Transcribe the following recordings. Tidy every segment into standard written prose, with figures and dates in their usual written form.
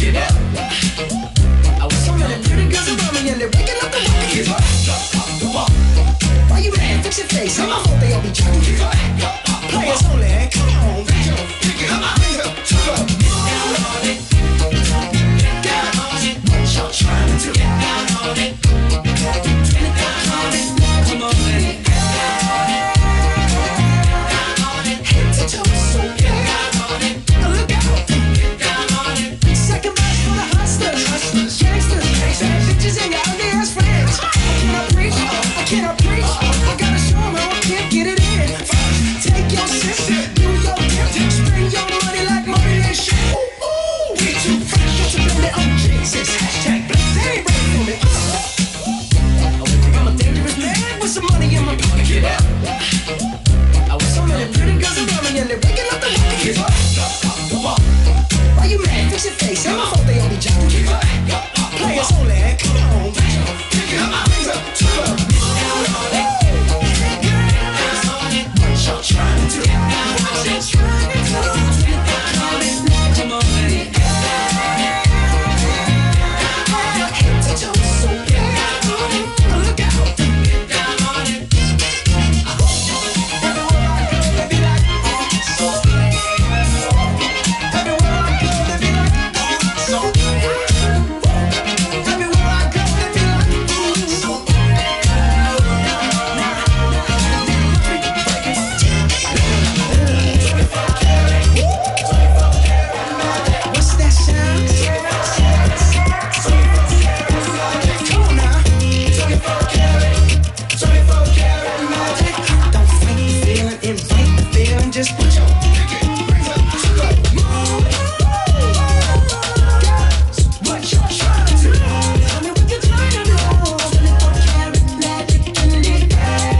I was so many pretty girls around me and they're waking up the rocket. Why you mad? Fix your face. I'm a hope they all be jocking. Players only. Come on, pick it up, bring up to the down on it. Down on it. What y'all trying to do? Down on it. Down on it. Come on, man. Down on it. Head to toe, so down on it. Look out. Down on it. Second verse for the hustlers. Gangsters. Bad bitches and your ugly ass friends. I cannot preach. I gotta show 'em how I can't get it in. First, take your sip, do your dip, spend your money like money ain't shit. Ooh, we too fresh, just to blame it on Jesus. Hashtag blessed, they ain't ready for me. I'm a dangerous man with some money in my pocket. Get up. I was so many pretty girls around me and they're waking up the rocket. Get up. Why you mad? Fix your face. I'm a hope they all be jocking. Players only. Come on, pick it up, bring up to the down on it. Down on it. What y'all trying to do? What y'all trying to do? Down on it. Come on, man. Head to toe, so down on it. Look out. Down on it. Everywhere I go, they be like, so. Everywhere I go, they be like, so. Everywhere I go, they be like, so. What's that sound? Come on now. 24 karat magic. Don't fight the feeling, invite the feeling. Just put your pinky rings up to the moon. What y'all trying to do? Tell me what you're trying to do. 24 karat magic in the air.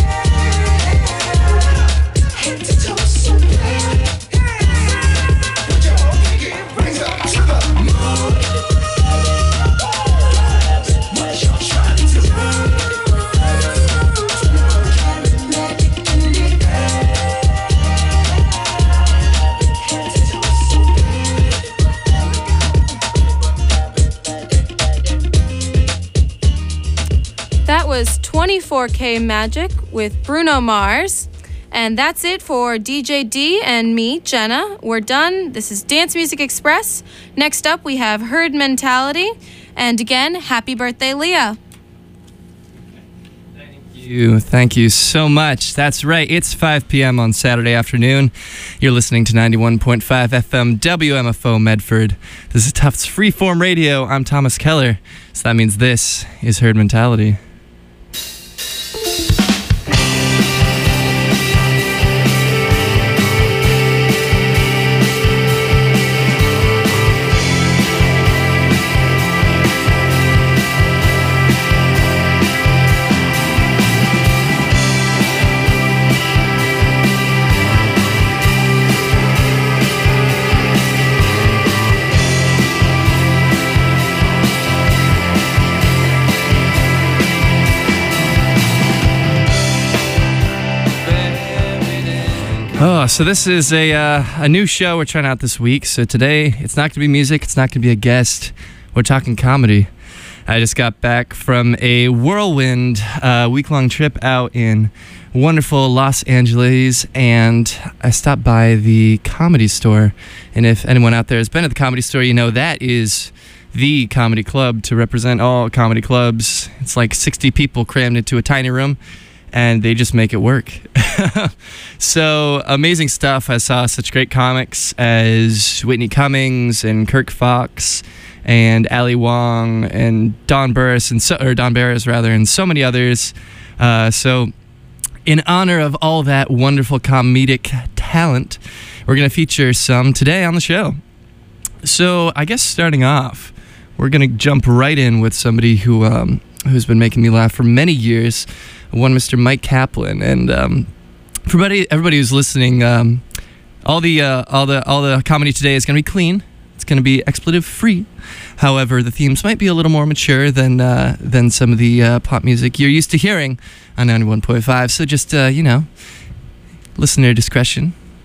Head to toe, so bad. Put your pinky rings up to the moon. What y'all trying to do? 24 karat magic in the air. Head to toe, so That was 24K Magic with Bruno Mars. And that's it for DJ D and me, Jenna. We're done. This is Dance Music Express. Next up, we have Herd Mentality. And again, happy birthday, Leah. Thank you so much. That's right. It's 5 p.m. on Saturday afternoon. You're listening to 91.5 FM WMFO Medford. This is Tufts Freeform Radio. I'm Thomas Keller. So that means this is Herd Mentality. Oh, so this is a new show we're trying out this week. So today, it's not going to be music. It's not going to be a guest. We're talking comedy. I just got back from a whirlwind week-long trip out in wonderful Los Angeles, and I stopped by the Comedy Store. And if anyone out there has been at the Comedy Store, you know that is the comedy club to represent all comedy clubs. It's like 60 people crammed into a tiny room, and they just make it work. So amazing stuff. I saw such great comics as Whitney Cummings and Kirk Fox and Ali Wong and Don Barris and so many others. So in honor of all that wonderful comedic talent, we're going to feature some today on the show. So I guess starting off, we're going to jump right in with somebody who's been making me laugh for many years, one Mr. Mike Kaplan. And for everybody who's listening, all the comedy today is going to be clean. It's going to be expletive free. However, the themes might be a little more mature than some of the pop music you're used to hearing on 91.5. So just listener discretion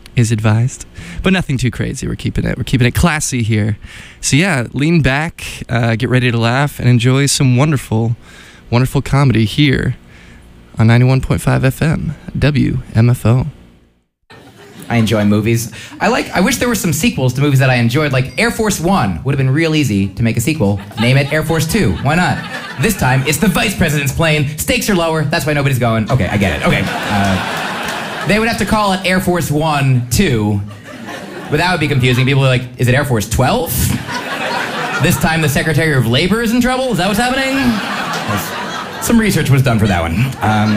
is advised, but nothing too crazy. We're keeping it classy here. So yeah, lean back, get ready to laugh, and enjoy some wonderful, wonderful comedy here on 91.5 FM, WMFO. I enjoy movies. I wish there were some sequels to movies that I enjoyed, like Air Force One would have been real easy to make a sequel. Name it Air Force 2. Why not? This time, it's the vice president's plane. Stakes are lower. That's why nobody's going. Okay, I get it. Okay. They would have to call it Air Force 1, 2. But that would be confusing. People are like, is it Air Force 12? This time the Secretary of Labor is in trouble? Is that what's happening? Some research was done for that one.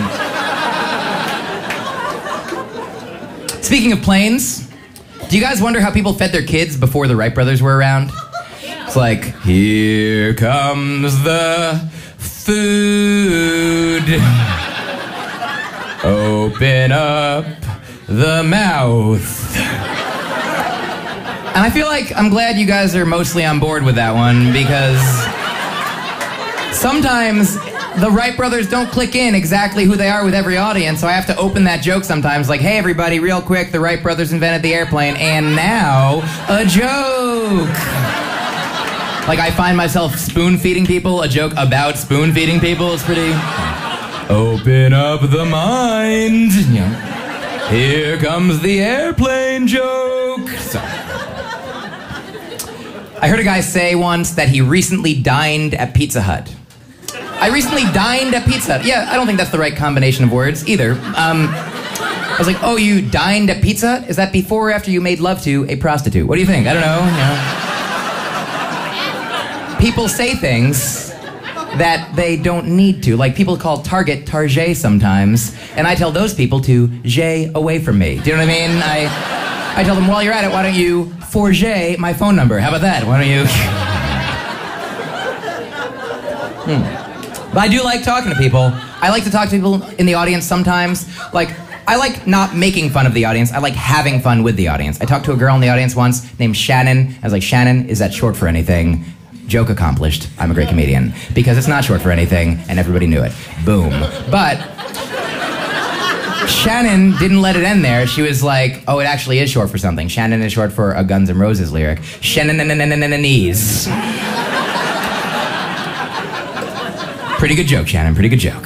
Speaking of planes, do you guys wonder how people fed their kids before the Wright brothers were around? It's like, here comes the food. Open up the mouth. And I feel like I'm glad you guys are mostly on board with that one, because sometimes the Wright brothers don't click in exactly who they are with every audience, so I have to open that joke sometimes, like, hey everybody, real quick, the Wright brothers invented the airplane, and now a joke. Like, I find myself spoon-feeding people a joke about spoon-feeding people. It's pretty... Open up the mind. You know, here comes the airplane joke. So, I heard a guy say once that he recently dined at Pizza Hut. I recently dined at Pizza Hut. Yeah, I don't think that's the right combination of words either. I was like, oh, you dined at Pizza Hut? Is that before or after you made love to a prostitute? What do you think? I don't know. People say things that they don't need to. Like, people call Target Target sometimes, and I tell those people to J away from me. Do you know what I mean? I tell them, while you're at it, why don't you forget my phone number? How about that? Why don't you... But I do like talking to people. I like to talk to people in the audience sometimes. Like, I like not making fun of the audience. I like having fun with the audience. I talked to a girl in the audience once named Shannon. I was like, Shannon, is that short for anything? Joke accomplished. I'm a great comedian. Because it's not short for anything, and everybody knew it. Boom. But Shannon didn't let it end there. She was like, oh, it actually is short for something. Shannon is short for a Guns N' Roses lyric. Shannon-knees. Pretty good joke, Shannon. Pretty good joke.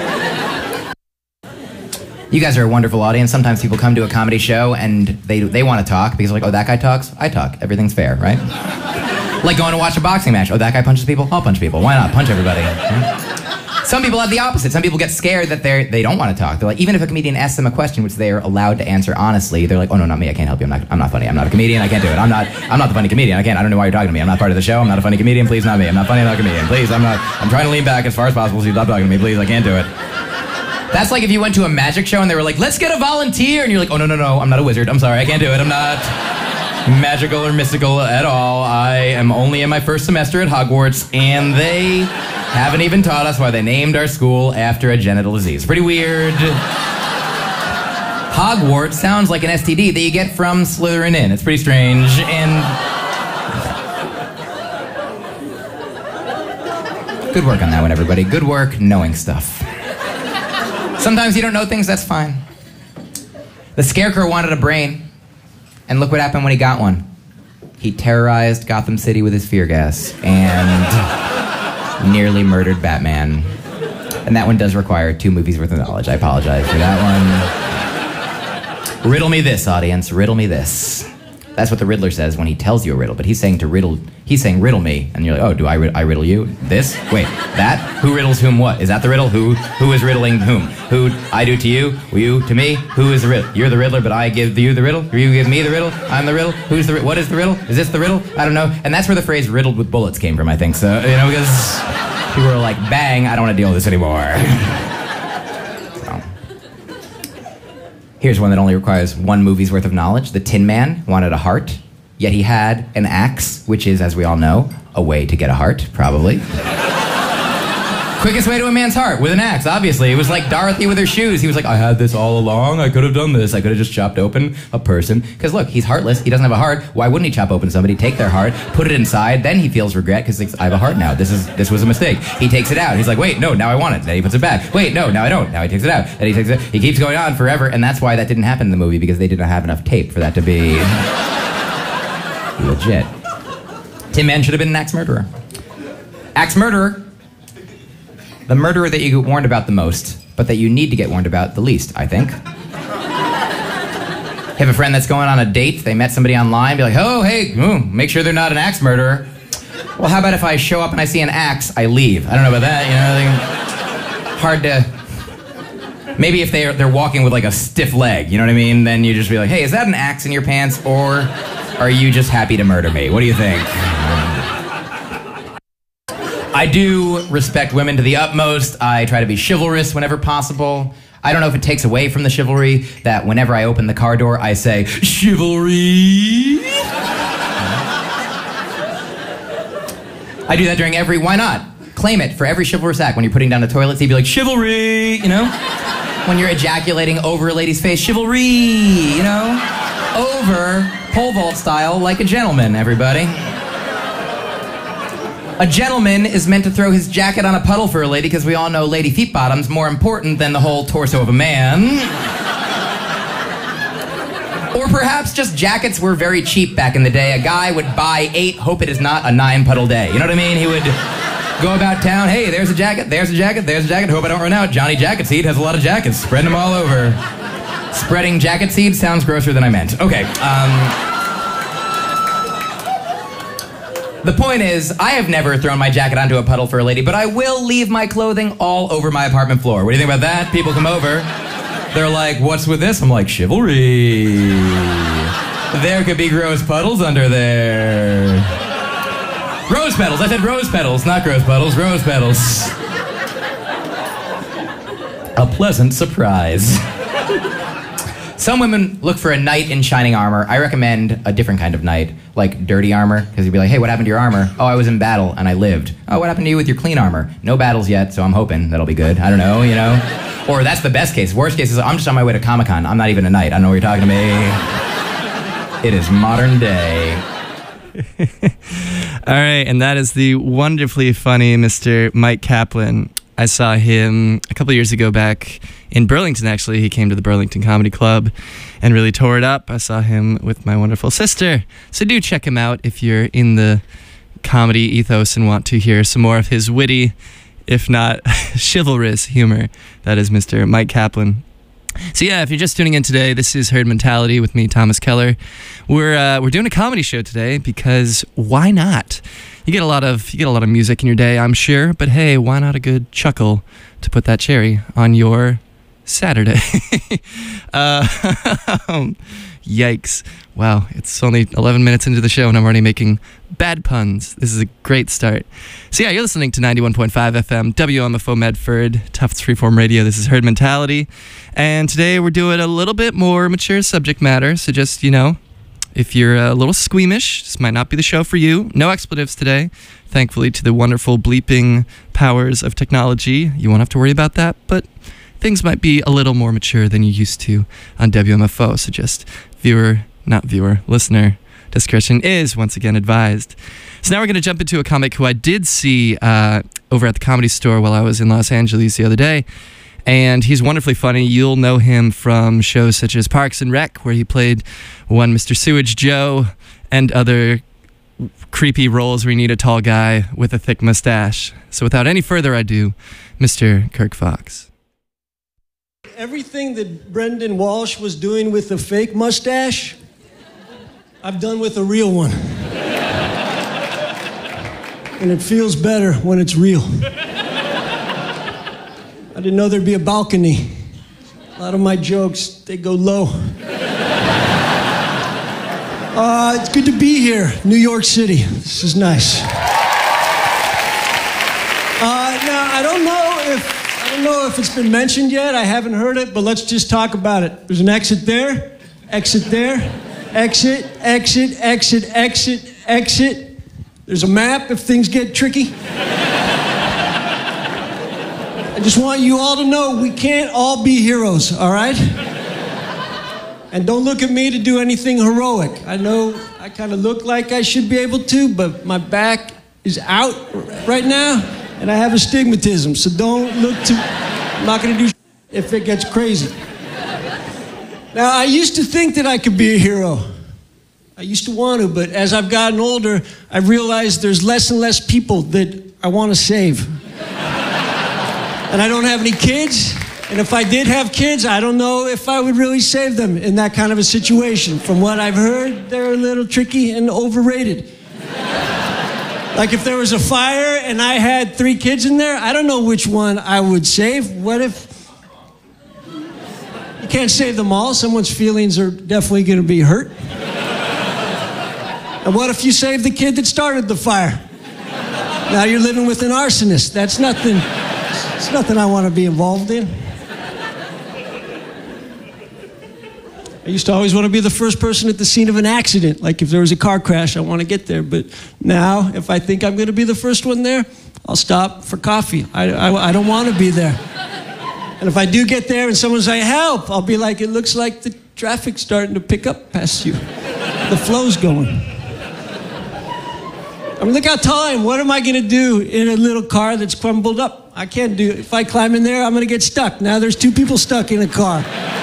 You guys are a wonderful audience. Sometimes people come to a comedy show and they want to talk because they're like, oh, that guy talks? I talk. Everything's fair, right? Like going to watch a boxing match. Oh, that guy punches people? I'll punch people. Why not? Punch everybody. Some people have the opposite. Some people get scared that they don't want to talk. They're like, even if a comedian asks them a question which they are allowed to answer honestly, they're like, oh no, not me. I can't help you. I'm not funny. I'm not a comedian. I can't do it. I'm not the funny comedian. I don't know why you're talking to me. I'm not part of the show. I'm not a funny comedian. Please, not me. I'm not funny. I'm not a comedian. Please, I'm trying to lean back as far as possible so you stop talking to me. Please, I can't do it. That's like if you went to a magic show and they were like, let's get a volunteer. And you're like, oh, no. I'm not a wizard. I'm sorry. I can't do it. I'm not magical or mystical at all. I am only in my first semester at Hogwarts, and they haven't even taught us why they named our school after a genital disease. Pretty weird. Hogwarts sounds like an STD that you get from Slytherin in. It's pretty strange, and... Good work on that one, everybody. Good work knowing stuff. Sometimes you don't know things, that's fine. The Scarecrow wanted a brain. And look what happened when he got one. He terrorized Gotham City with his fear gas and nearly murdered Batman. And that one does require 2 movies worth of knowledge. I apologize for that one. Riddle me this, audience. Riddle me this. That's what the Riddler says when he tells you a riddle, but he's saying riddle me, and you're like, oh, do I riddle you? This? Wait, that? Who riddles whom what? Is that the riddle? Who is riddling whom? Who I do to you? You to me? Who is the riddle? You're the Riddler, but I give you the riddle? Or you give me the riddle? I'm the riddle? What is the riddle? Is this the riddle? I don't know. And that's where the phrase riddled with bullets came from, I think. So, because people are like, bang, I don't want to deal with this anymore. Here's one that only requires 1 movie's worth of knowledge. The Tin Man wanted a heart, yet he had an axe, which is, as we all know, a way to get a heart, probably. Quickest way to a man's heart, with an axe, obviously. It was like Dorothy with her shoes. He was like, I had this all along. I could have done this. I could have just chopped open a person. Because look, he's heartless. He doesn't have a heart. Why wouldn't he chop open somebody, take their heart, put it inside, then he feels regret because I have a heart now. This was a mistake. He takes it out. He's like, wait, no, now I want it. Then he puts it back. Wait, no, now I don't. Now he takes it out. Then he takes it. He keeps going on forever, and that's why that didn't happen in the movie, because they did not have enough tape for that to be legit. Tin Man should have been an axe murderer. Axe murderer. The murderer that you get warned about the most, but that you need to get warned about the least, I think. You have a friend that's going on a date, they met somebody online, be like, oh, hey, make sure they're not an axe murderer. Well, how about if I show up and I see an axe, I leave? I don't know about that, hard to... Maybe if they're walking with like a stiff leg, you know what I mean? Then you just be like, hey, is that an axe in your pants, or are you just happy to murder me? What do you think? I do respect women to the utmost. I try to be chivalrous whenever possible. I don't know if it takes away from the chivalry that whenever I open the car door, I say, chivalry! I do that during every, why not? Claim it for every chivalrous act. When you're putting down the toilet seat, be like, chivalry, you know? When you're ejaculating over a lady's face, chivalry, you know? Over, pole vault style, like a gentleman, everybody. A gentleman is meant to throw his jacket on a puddle for a lady because we all know lady feet bottom's more important than the whole torso of a man. Or perhaps just jackets were very cheap back in the day. A guy would buy 8, hope it is not a 9 puddle day. You know what I mean? He would go about town, hey, there's a jacket, there's a jacket, there's a jacket, hope I don't run out. Johnny Jacket Seed has a lot of jackets, spreading them all over. Spreading jacket seed sounds grosser than I meant. Okay, the point is, I have never thrown my jacket onto a puddle for a lady, but I will leave my clothing all over my apartment floor. What do you think about that? People come over. They're like, what's with this? I'm like, chivalry. There could be gross puddles under there. Rose petals. I said rose petals, not gross puddles. Rose petals. A pleasant surprise. Some women look for a knight in shining armor. I recommend a different kind of knight, like dirty armor, because you'd be like, hey, what happened to your armor? Oh, I was in battle and I lived. Oh, what happened to you with your clean armor? No battles yet, so I'm hoping that'll be good. I don't know, you know? Or that's the best case. Worst case is I'm just on my way to Comic-Con. I'm not even a knight. I don't know what you're talking to me. It is modern day. All right, and that is the wonderfully funny Mr. Mike Kaplan. I saw him a couple years ago back in Burlington, actually. He came to the Burlington Comedy Club and really tore it up. I saw him with my wonderful sister. So do check him out if you're in the comedy ethos and want to hear some more of his witty, if not chivalrous humor. That is Mr. Mike Kaplan. So yeah, if you're just tuning in today, this is Herd Mentality with me, Thomas Keller. We're doing a comedy show today because why not? You get a lot of music in your day, I'm sure, but hey, why not a good chuckle to put that cherry on your Saturday? Yikes. Wow, it's only 11 minutes into the show and I'm already making bad puns. This is a great start. So yeah, you're listening to 91.5 FM, WMFO Medford, Tufts Freeform Radio. This is Herd Mentality. And today we're doing a little bit more mature subject matter, so just, if you're a little squeamish, this might not be the show for you. No expletives today. Thankfully, to the wonderful bleeping powers of technology, you won't have to worry about that, but things might be a little more mature than you used to on WMFO, so just listener discretion is once again advised. So now we're going to jump into a comic who I did see over at the Comedy Store while I was in Los Angeles the other day. And he's wonderfully funny. You'll know him from shows such as Parks and Rec, where he played one Mr. Sewage Joe, and other creepy roles where you need a tall guy with a thick mustache. So without any further ado, Mr. Kirk Fox. Everything that Brendan Walsh was doing with the fake mustache, I've done with a real one. And it feels better when it's real. I didn't know there'd be a balcony. A lot of my jokes, they go low. It's good to be here, New York City. This is nice. Now, I don't know if it's been mentioned yet. I haven't heard it, but let's just talk about it. There's an exit there, exit there, exit, exit, exit, exit, exit. There's a map if things get tricky. I just want you all to know we can't all be heroes, all right? And don't look at me to do anything heroic. I know I kind of look like I should be able to, but my back is out right now, and I have astigmatism, so don't look too... I'm not gonna do if it gets crazy. Now, I used to think that I could be a hero. I used to want to, but as I've gotten older, I've realized there's less and less people that I want to save. And I don't have any kids, and if I did have kids, I don't know if I would really save them in that kind of a situation. From what I've heard, they're a little tricky and overrated. Like if there was a fire and I had 3 kids in there, I don't know which one I would save. What if... You can't save them all. Someone's feelings are definitely going to be hurt. And what if you save the kid that started the fire? Now you're living with an arsonist. That's nothing... It's nothing I want to be involved in. I used to always want to be the first person at the scene of an accident. Like if there was a car crash, I want to get there. But now, if I think I'm going to be the first one there, I'll stop for coffee. I don't want to be there. And if I do get there and someone's like, help, I'll be like, it looks like the traffic's starting to pick up past you. The flow's going. I mean, look how tall I am. What am I going to do in a little car that's crumbled up? I can't do it. If I climb in there, I'm going to get stuck. Now there's 2 people stuck in a car.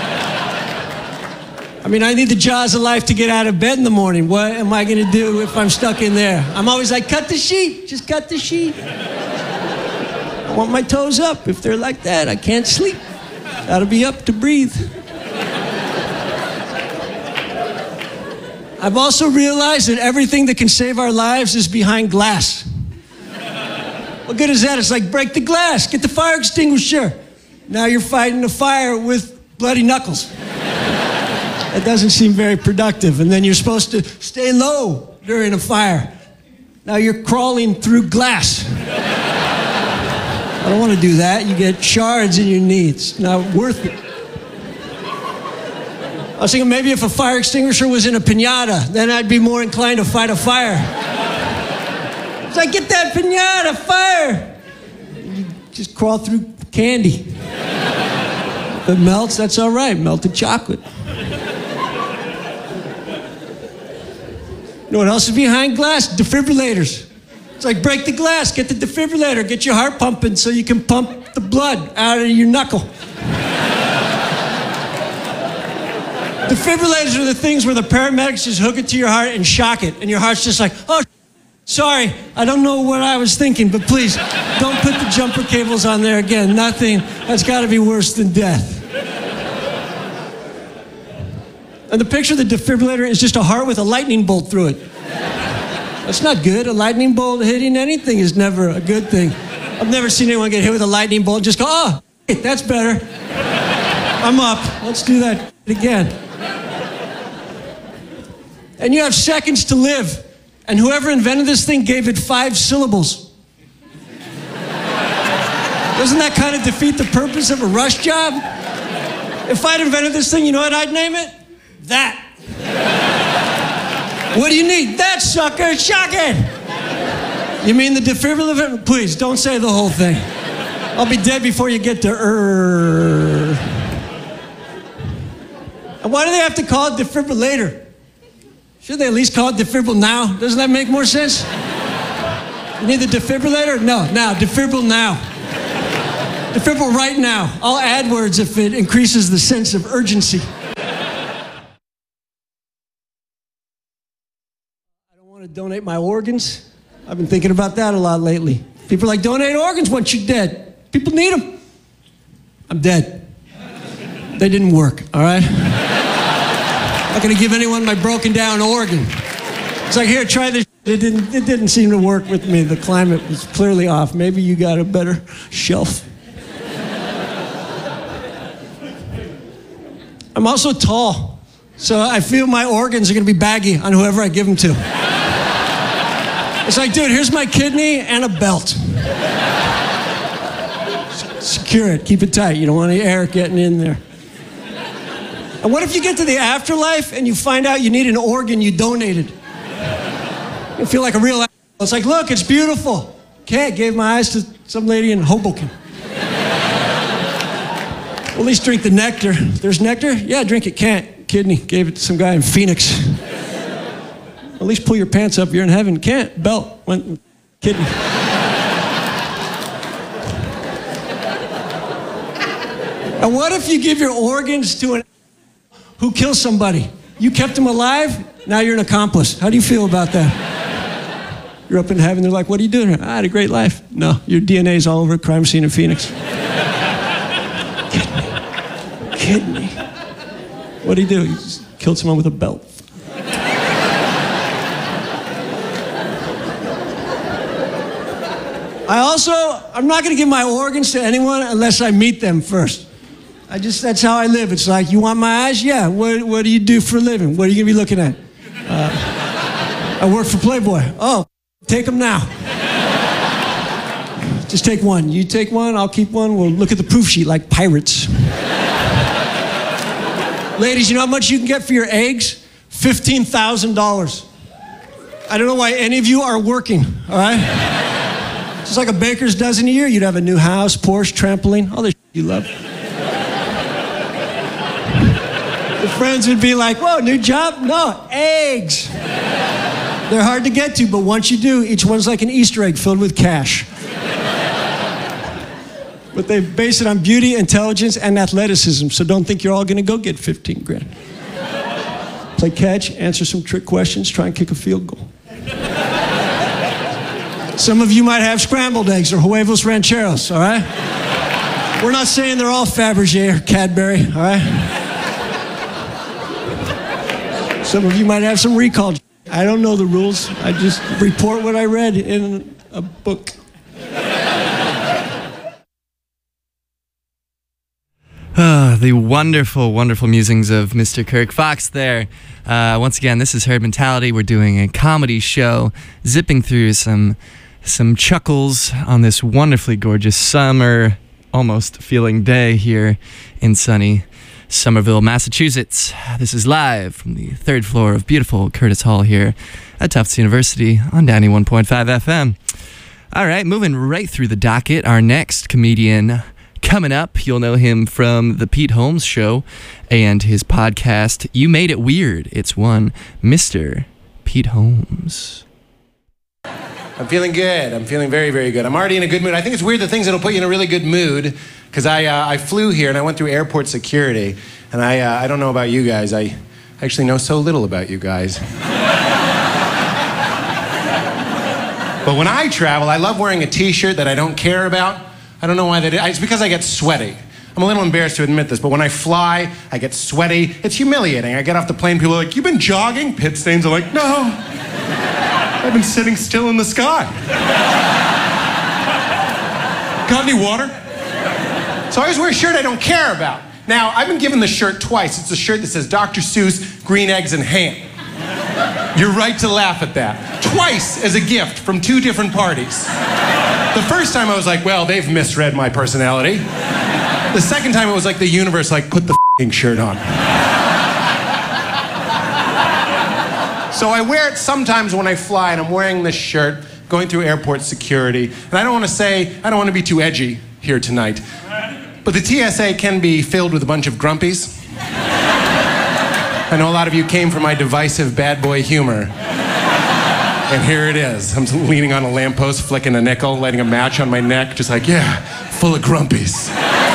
I mean, I need the jaws of life to get out of bed in the morning. What am I going to do if I'm stuck in there? I'm always like, cut the sheet. Just cut the sheet. I want my toes up. If they're like that, I can't sleep. Gotta be up to breathe. I've also realized that everything that can save our lives is behind glass. What good is that? It's like, break the glass, get the fire extinguisher. Now you're fighting a fire with bloody knuckles. That doesn't seem very productive. And then you're supposed to stay low during a fire. Now you're crawling through glass. I don't want to do that. You get shards in your knee. It's not worth it. I was thinking maybe if a fire extinguisher was in a piñata, then I'd be more inclined to fight a fire. It's like, get that piñata, fire! You just crawl through candy. If it melts, that's all right. Melted chocolate. You know what else is behind glass? Defibrillators. It's like, break the glass, get the defibrillator, get your heart pumping so you can pump the blood out of your knuckle. Defibrillators are the things where the paramedics just hook it to your heart and shock it, and your heart's just like, oh, sorry, I don't know what I was thinking, but please, don't put the jumper cables on there again. Nothing, that's gotta be worse than death. And the picture of the defibrillator is just a heart with a lightning bolt through it. That's not good. A lightning bolt hitting anything is never a good thing. I've never seen anyone get hit with a lightning bolt and just go, oh, that's better. I'm up. Let's do that again. And you have seconds to live. And whoever invented this thing gave it 5 syllables. Doesn't that kind of defeat the purpose of a rush job? If I'd invented this thing, you know what I'd name it? That. What do you need? That sucker, shock it. You mean the defibrillator? Please, don't say the whole thing. I'll be dead before you get to And why do they have to call it defibrillator? Should they at least call it defibrill now? Doesn't that make more sense? You need the defibrillator? No, now, defibrill now. Defibrill right now. I'll add words if it increases the sense of urgency. I don't want to donate my organs. I've been thinking about that a lot lately. People are like, donate organs once you're dead. People need them. I'm dead. They didn't work, all right? I'm not going to give anyone my broken down organ. It's like, here, try this. It didn't seem to work with me. The climate was clearly off. Maybe you got a better shelf. I'm also tall, so I feel my organs are going to be baggy on whoever I give them to. It's like, dude, here's my kidney and a belt. Secure it. Keep it tight. You don't want any air getting in there. And what if you get to the afterlife and you find out you need an organ you donated? You feel like a real asshole. It's like, look, it's beautiful. Okay, I gave my eyes to some lady in Hoboken. Well, at least drink the nectar. There's nectar? Yeah, drink it. Can't. Kidney. Gave it to some guy in Phoenix. At least pull your pants up. You're in heaven. Can't. Belt. Went. Kidney. And what if you give your organs to an who kills somebody? You kept him alive, now you're an accomplice. How do you feel about that? You're up in heaven, they're like, what are you doing here? I had a great life. No, your DNA's all over a crime scene in Phoenix. Kidney. What'd he do? He just killed someone with a belt. I'm not gonna give my organs to anyone unless I meet them first. That's how I live. It's like, you want my eyes? Yeah. What do you do for a living? What are you going to be looking at? I work for Playboy. Oh, take them now. Just take one. You take one, I'll keep one. We'll look at the proof sheet like pirates. Ladies, you know how much you can get for your eggs? $15,000. I don't know why any of you are working, all right? Just like a baker's dozen a year, you'd have a new house, Porsche, trampoline, all the shit you love. The friends would be like, whoa, new job? No, eggs. They're hard to get to, but once you do, each one's like an Easter egg filled with cash. But they base it on beauty, intelligence, and athleticism, so don't think you're all gonna go get 15 grand. Play catch, answer some trick questions, try and kick a field goal. Some of you might have scrambled eggs or huevos rancheros, all right? We're not saying they're all Fabergé or Cadbury, all right? Some of you might have some recall. I don't know the rules. I just report what I read in a book. The wonderful, wonderful musings of Mr. Kirk Fox there. Once again, this is Herd Mentality. We're doing a comedy show, zipping through some chuckles on this wonderfully gorgeous summer, almost feeling day here in sunny Somerville, Massachusetts. This is live from the third floor of beautiful Curtis Hall here at Tufts University on 91.5 FM. All right, moving right through the docket, our next comedian coming up. You'll know him from The Pete Holmes Show and his podcast, You Made It Weird. It's one Mr. Pete Holmes. I'm feeling good. I'm feeling very, very good. I'm already in a good mood. I think it's weird the things that'll put you in a really good mood, because I flew here and I went through airport security, and I don't know about you guys. I actually know so little about you guys. But when I travel, I love wearing a t-shirt that I don't care about. I don't know why that is. It's because I get sweaty. I'm a little embarrassed to admit this, but when I fly, I get sweaty. It's humiliating. I get off the plane, people are like, "You've been jogging?" Pit stains are like, "No. I've been sitting still in the sky." Got any water? So I always wear a shirt I don't care about. Now, I've been given the shirt twice. It's a shirt that says Dr. Seuss, green eggs and ham. You're right to laugh at that. Twice as a gift from two different parties. The first time I was like, well, they've misread my personality. The second time it was like the universe like, put the f***ing shirt on. So I wear it sometimes when I fly, and I'm wearing this shirt, going through airport security. And I don't want to be too edgy here tonight, but the TSA can be filled with a bunch of grumpies. I know a lot of you came for my divisive bad boy humor. And here it is. I'm leaning on a lamppost, flicking a nickel, lighting a match on my neck, just like, yeah, full of grumpies.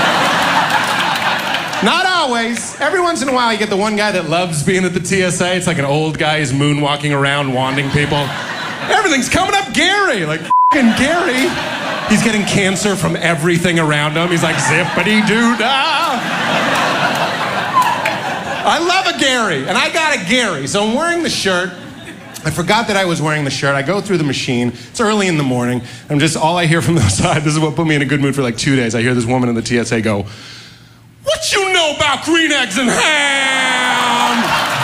Not always. Every once in a while, you get the one guy that loves being at the TSA. It's like an old guy who's moonwalking around, wanding people. Everything's coming up Gary. Like, f***ing Gary. He's getting cancer from everything around him. He's like, zippity-doo-dah. I love a Gary, and I got a Gary. So I'm wearing the shirt. I forgot that I was wearing the shirt. I go through the machine. It's early in the morning. All I hear from the side, this is what put me in a good mood for like 2 days. I hear this woman in the TSA go, "What you know about green eggs and ham?"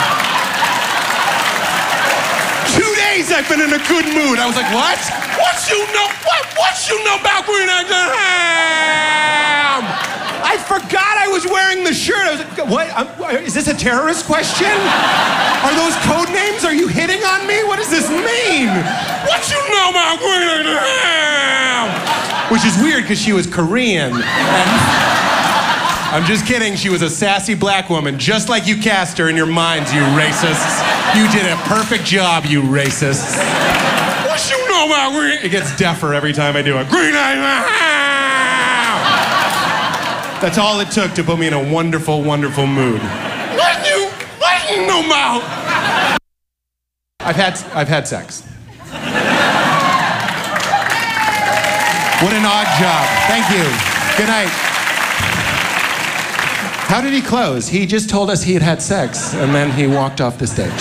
2 days I've been in a good mood. I was like, what? What you know about green eggs and ham? I forgot I was wearing the shirt. I was like, what? Is this a terrorist question? Are those code names? Are you hitting on me? What does this mean? What you know about green eggs and ham? Which is weird because she was Korean. And I'm just kidding. She was a sassy black woman, just like you cast her in your minds, you racists. You did a perfect job, you racists. What you know about green? It gets deafer every time I do it. Green eye. That's all it took to put me in a wonderful, wonderful mood. What you know about? I've had sex. What an odd job. Thank you. Good night. How did he close? He just told us he had had sex, and then he walked off the stage.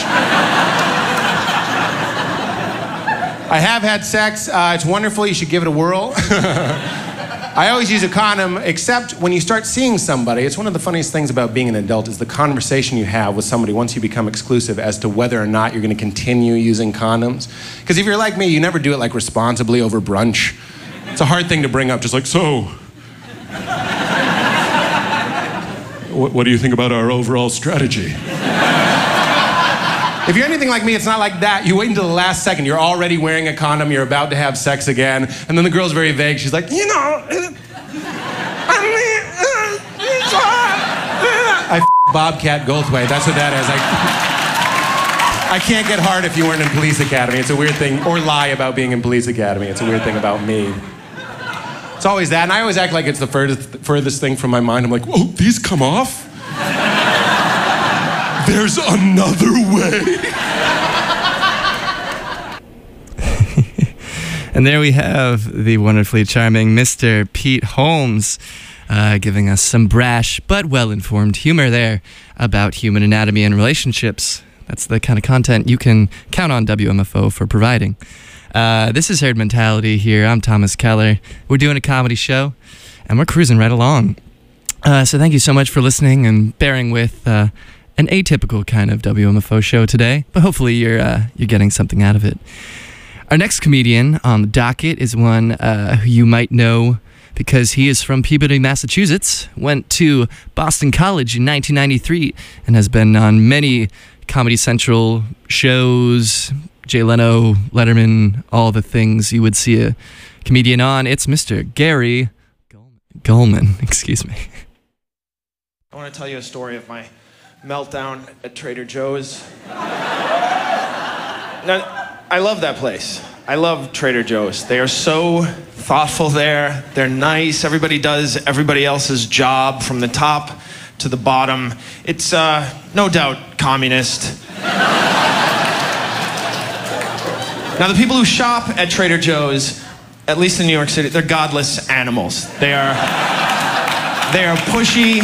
I have had sex. It's wonderful. You should give it a whirl. I always use a condom, except when you start seeing somebody. It's one of the funniest things about being an adult is the conversation you have with somebody once you become exclusive as to whether or not you're going to continue using condoms. Because if you're like me, you never do it like responsibly over brunch. It's a hard thing to bring up, just like, so, what do you think about our overall strategy? If you're anything like me, it's not like that. You wait until the last second. You're already wearing a condom. You're about to have sex again. And then the girl's very vague. She's like, you know, I Bobcat Goldthwait. That's what that is. I can't get hard if you weren't in police academy. It's a weird thing. Or lie about being in police academy. It's a weird thing about me. It's always that. And I always act like it's the furthest thing from my mind. I'm like, oh, these come off? There's another way. And there we have the wonderfully charming Mr. Pete Holmes giving us some brash but well-informed humor there about human anatomy and relationships. That's the kind of content you can count on WMFO for providing. This is Herd Mentality here. I'm Thomas Keller. We're doing a comedy show, and we're cruising right along. So thank you so much for listening and bearing with an atypical kind of WMFO show today, but hopefully you're getting something out of it. Our next comedian on the docket is one who you might know because he is from Peabody, Massachusetts, went to Boston College in 1993, and has been on many Comedy Central shows, Jay Leno, Letterman, all the things you would see a comedian on. It's Mr. Gary Gulman. Excuse me. I want to tell you a story of my meltdown at Trader Joe's. Now, I love that place. I love Trader Joe's. They are so thoughtful there. They're nice. Everybody does everybody else's job from the top to the bottom. It's no doubt communist. Now, the people who shop at Trader Joe's, at least in New York City, they're godless animals. They are pushy.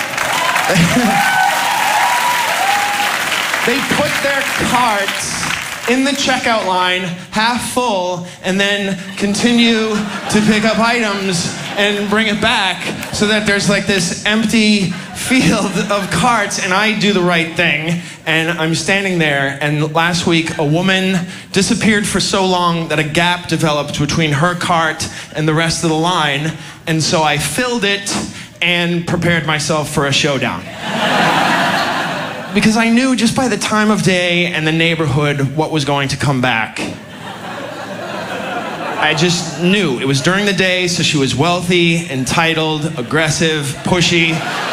They put their carts in the checkout line, half full, and then continue to pick up items and bring it back so that there's like this empty field of carts, and I do the right thing, and I'm standing there, and last week a woman disappeared for so long that a gap developed between her cart and the rest of the line, and so I filled it and prepared myself for a showdown. Because I knew just by the time of day and the neighborhood what was going to come back. I just knew. It was during the day, so she was wealthy, entitled, aggressive, pushy.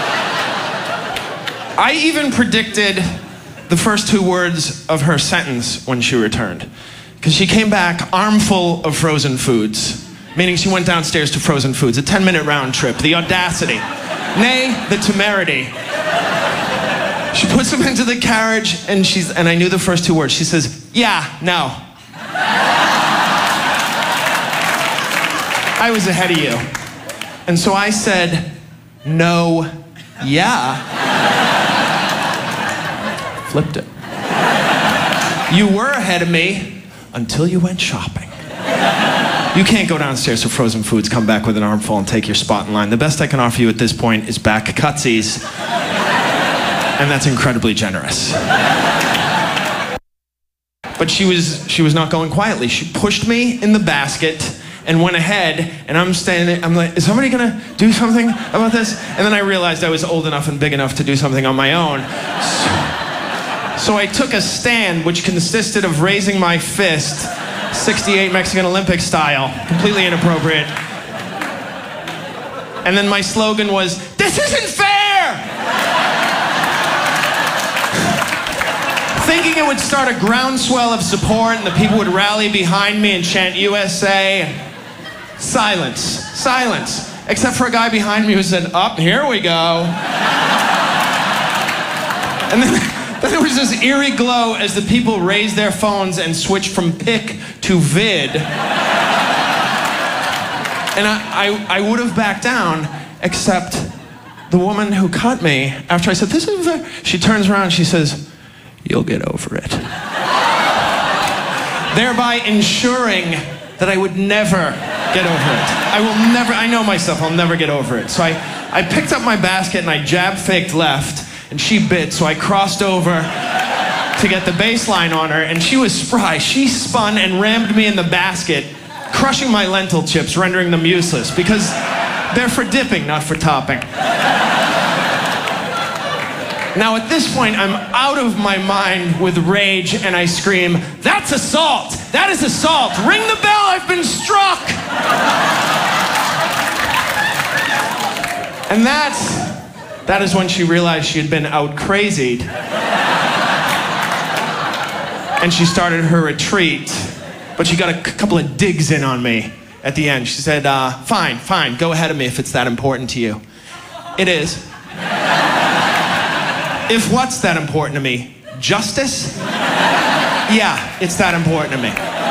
I even predicted the first two words of her sentence when she returned. Because she came back armful of frozen foods. Meaning she went downstairs to frozen foods, a 10-minute round trip. The audacity. Nay, the temerity. She puts them into the carriage, and I knew the first two words. She says, yeah, no. I was ahead of you. And so I said, no, yeah. Flipped it. You were ahead of me until you went shopping. You can't go downstairs for frozen foods, come back with an armful, and take your spot in line. The best I can offer you at this point is back cutsies. And that's incredibly generous. But she was not going quietly. She pushed me in the basket and went ahead, and I'm standing there, I'm like, is somebody gonna do something about this? And then I realized I was old enough and big enough to do something on my own. So I took a stand, which consisted of raising my fist, 68 Mexican Olympic style, completely inappropriate. And then my slogan was, "This isn't fair!" Thinking it would start a groundswell of support and the people would rally behind me and chant USA. Silence. Silence. Except for a guy behind me who said, "Up, here we go." And then there was this eerie glow as the people raised their phones and switched from pic to vid. And I would have backed down, except the woman who cut me, after I said, "This is fair," she turns around and she says, "You'll get over it." Thereby ensuring that I would never get over it. I know myself, I'll never get over it. So I picked up my basket and I jab faked left, and she bit, so I crossed over to get the baseline on her, and she was spry. She spun and rammed me in the basket, crushing my lentil chips, rendering them useless, because they're for dipping, not for topping. Now at this point, I'm out of my mind with rage, and I scream, "That's assault! That is assault! Ring the bell, I've been struck!" And that is when she realized she had been out-crazied. And she started her retreat, but she got a couple of digs in on me at the end. She said, fine, go ahead of me if it's that important to you." It is. If what's that important to me? Justice? Yeah, it's that important to me.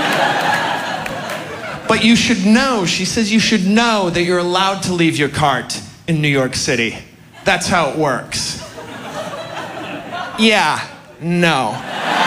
But you should know, she says, you should know that you're allowed to leave your cart in New York City. That's how it works. Yeah, no.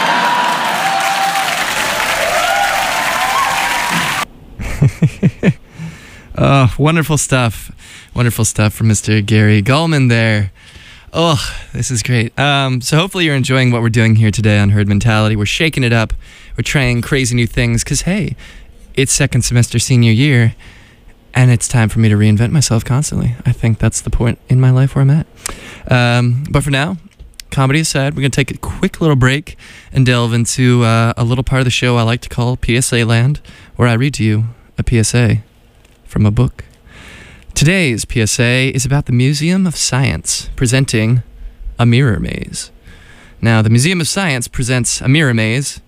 Oh, wonderful stuff. Wonderful stuff from Mr. Gary Gulman there. Oh, this is great. So hopefully you're enjoying what we're doing here today on Herd Mentality. We're shaking it up. We're trying crazy new things because, hey, it's second semester senior year, and it's time for me to reinvent myself constantly. I think that's the point in my life where I'm at. But for now, comedy aside, we're going to take a quick little break and delve into a little part of the show I like to call PSA Land, where I read to you a PSA from a book. Today's PSA is about the Museum of Science presenting a mirror maze. Now, the Museum of Science presents a mirror maze,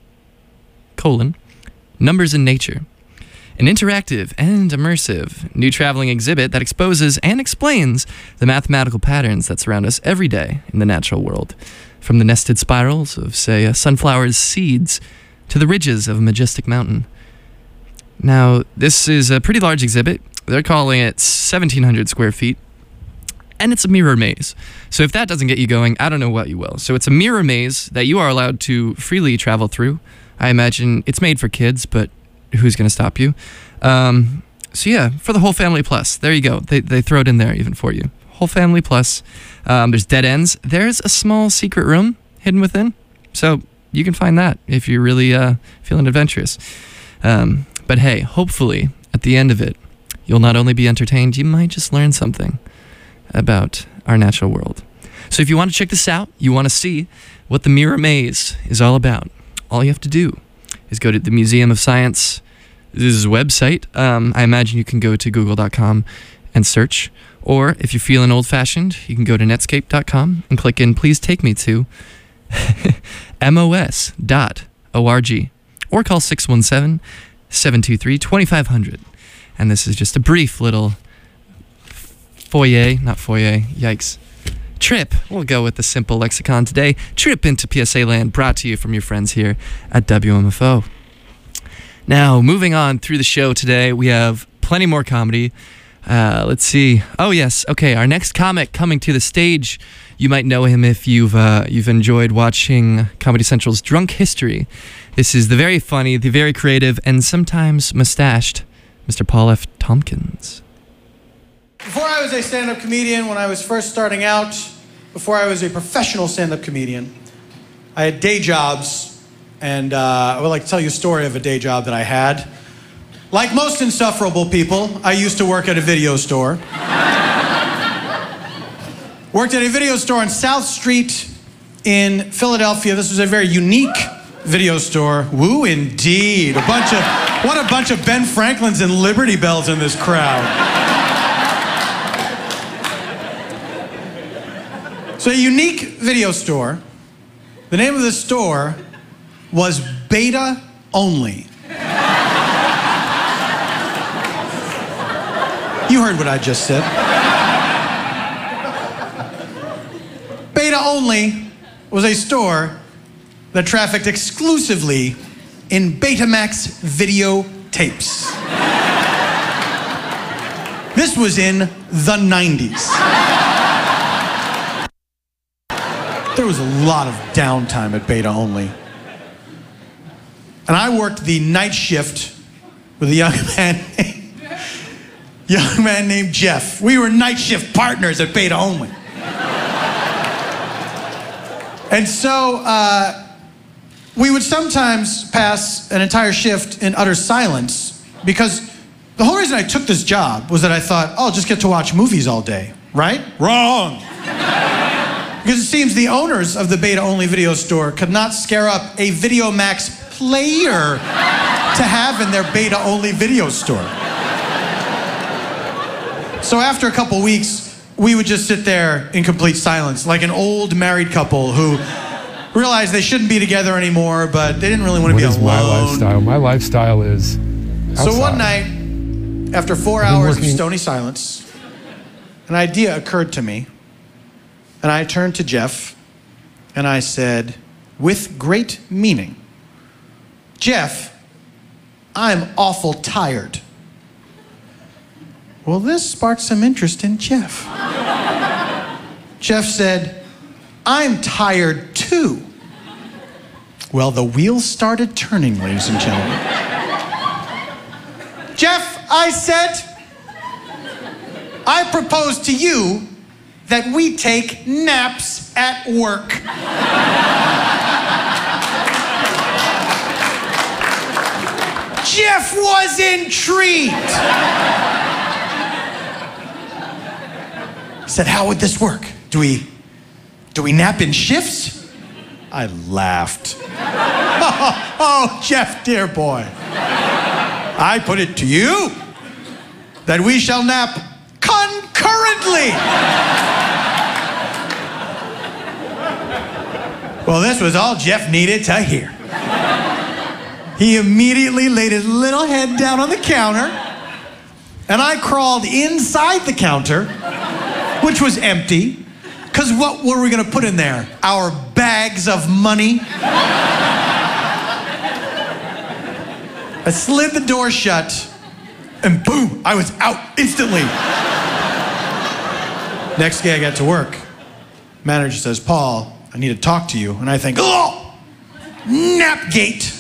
Numbers in Nature, an interactive and immersive new traveling exhibit that exposes and explains the mathematical patterns that surround us every day in the natural world, from the nested spirals of, say, a sunflower's seeds to the ridges of a majestic mountain. Now, this is a pretty large exhibit. They're calling it 1,700 square feet, and it's a mirror maze. So if that doesn't get you going, I don't know what you will. So it's a mirror maze that you are allowed to freely travel through. I imagine it's made for kids, but who's going to stop you? So yeah, for the whole family plus. There you go. They throw it in there even for you. Whole family plus. There's dead ends. There's a small secret room hidden within. So you can find that if you're really feeling adventurous. But hey, hopefully at the end of it, you'll not only be entertained, you might just learn something about our natural world. So if you want to check this out, you want to see what the Mirror Maze is all about, all you have to do is go to the Museum of Science's website. I imagine you can go to google.com and search. Or if you're feeling old-fashioned, you can go to netscape.com and click in Please Take Me to mos.org. Or call 617-723-2500. And this is just a brief little trip. We'll go with the simple lexicon today. Trip into PSA land, brought to you from your friends here at WMFO. Now, moving on through the show today, we have plenty more comedy. Let's see. Oh, yes. Okay, our next comic coming to the stage. You might know him if you've enjoyed watching Comedy Central's Drunk History. This is the very funny, the very creative, and sometimes mustached Mr. Paul F. Tompkins. Before I was a stand-up comedian, when I was first starting out, before I was a professional stand-up comedian, I had day jobs, and I would like to tell you a story of a day job that I had. Like most insufferable people, I used to work at a video store. Worked at a video store on South Street in Philadelphia. This was a very unique video store. Woo, indeed. What a bunch of Ben Franklins and Liberty Bells in this crowd. So a unique video store. The name of the store was Beta Only. You heard what I just said. Beta Only was a store that trafficked exclusively in Betamax video tapes. This was in the 90s. There was a lot of downtime at Beta Only. And I worked the night shift with a young man named Jeff. We were night shift partners at Beta Only. And so we would sometimes pass an entire shift in utter silence because the whole reason I took this job was that I thought, oh, I'll just get to watch movies all day, right? Wrong. Because it seems the owners of the Beta Only video store could not scare up a VideoMax player to have in their Beta Only video store. So after a couple weeks, we would just sit there in complete silence, like an old married couple who realized they shouldn't be together anymore, but they didn't really want to be alone. My lifestyle? My lifestyle is outside. So one night, after 4 hours of stony silence, an idea occurred to me. And I turned to Jeff and I said, with great meaning, Jeff, I'm awful tired. Well, this sparked some interest in Jeff. Jeff said, I'm tired too. Well, the wheels started turning, ladies and gentlemen. Jeff, I said, I propose to you that we take naps at work. Jeff was intrigued. He said, how would this work? Do we nap in shifts? I laughed. Oh, Jeff, dear boy. I put it to you that we shall nap concurrently. Well, this was all Jeff needed to hear. He immediately laid his little head down on the counter, and I crawled inside the counter, which was empty, because what were we going to put in there? Our bags of money? I slid the door shut, and boom, I was out instantly. Next day I got to work. Manager says, Paul, I need to talk to you. And I think, oh, Napgate.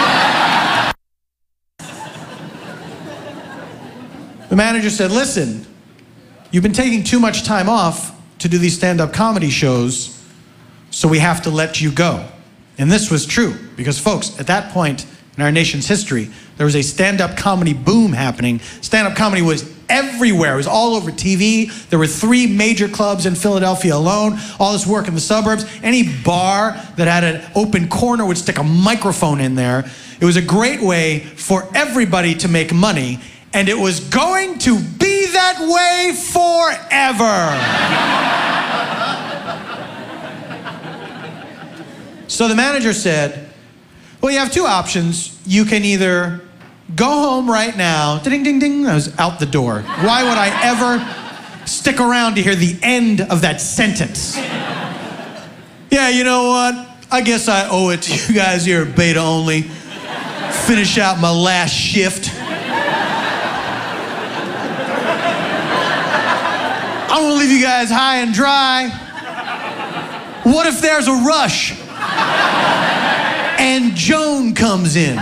The manager said, listen, you've been taking too much time off to do these stand-up comedy shows, so we have to let you go. And this was true, because folks, at that point in our nation's history, there was a stand-up comedy boom happening. Stand-up comedy was everywhere. It was all over TV. There were 3 major clubs in Philadelphia alone. All this work in the suburbs. Any bar that had an open corner would stick a microphone in there. It was a great way for everybody to make money, and it was going to be that way forever. So the manager said, well, you have 2 options. You can either go home right now. Ding, ding, ding. I was out the door. Why would I ever stick around to hear the end of that sentence? Yeah, you know what? I guess I owe it to you guys here at Beta Only. Finish out my last shift. I want to leave you guys high and dry. What if there's a rush? And Joan comes in.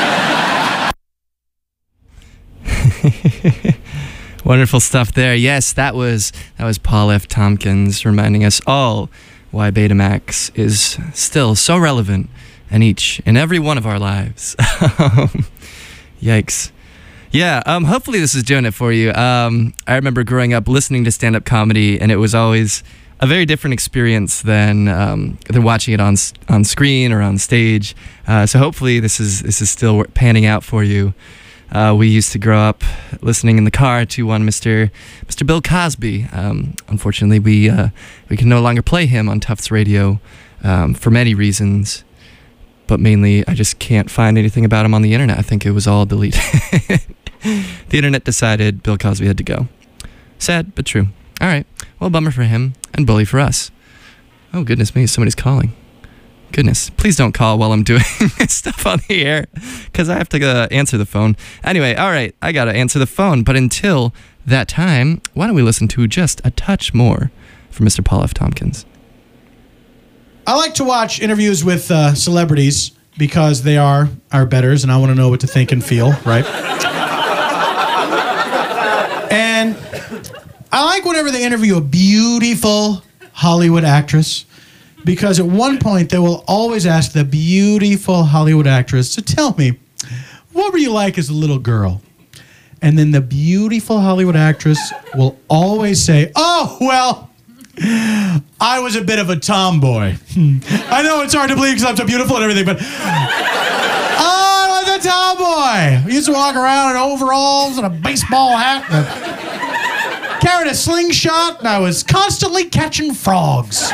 Wonderful stuff there. Yes, that was Paul F. Tompkins reminding us all why Betamax is still so relevant in each and every one of our lives. Yikes. Yeah, hopefully this is doing it for you. I remember growing up listening to stand-up comedy, and it was always a very different experience than watching it on screen or on stage. So hopefully this is still panning out for you. We used to grow up listening in the car to one Mr. Bill Cosby. Unfortunately, we can no longer play him on Tufts Radio for many reasons, but mainly I just can't find anything about him on the internet. I think it was all deleted. The internet decided Bill Cosby had to go. Sad, but true. All right. Well, bummer for him and bully for us. Oh, goodness me, somebody's calling. Goodness, please don't call while I'm doing stuff on the air, because I have to answer the phone. Anyway, all right, I got to answer the phone. But until that time, why don't we listen to just a touch more from Mr. Paul F. Tompkins. I like to watch interviews with celebrities because they are our betters, and I want to know what to think and feel, right? And I like whenever they interview a beautiful Hollywood actress, because at one point they will always ask the beautiful Hollywood actress to tell me, what were you like as a little girl? And then the beautiful Hollywood actress will always say, oh, well, I was a bit of a tomboy. I know it's hard to believe because I'm so beautiful and everything, but I was a tomboy. I used to walk around in overalls and a baseball hat and carried a slingshot, and I was constantly catching frogs.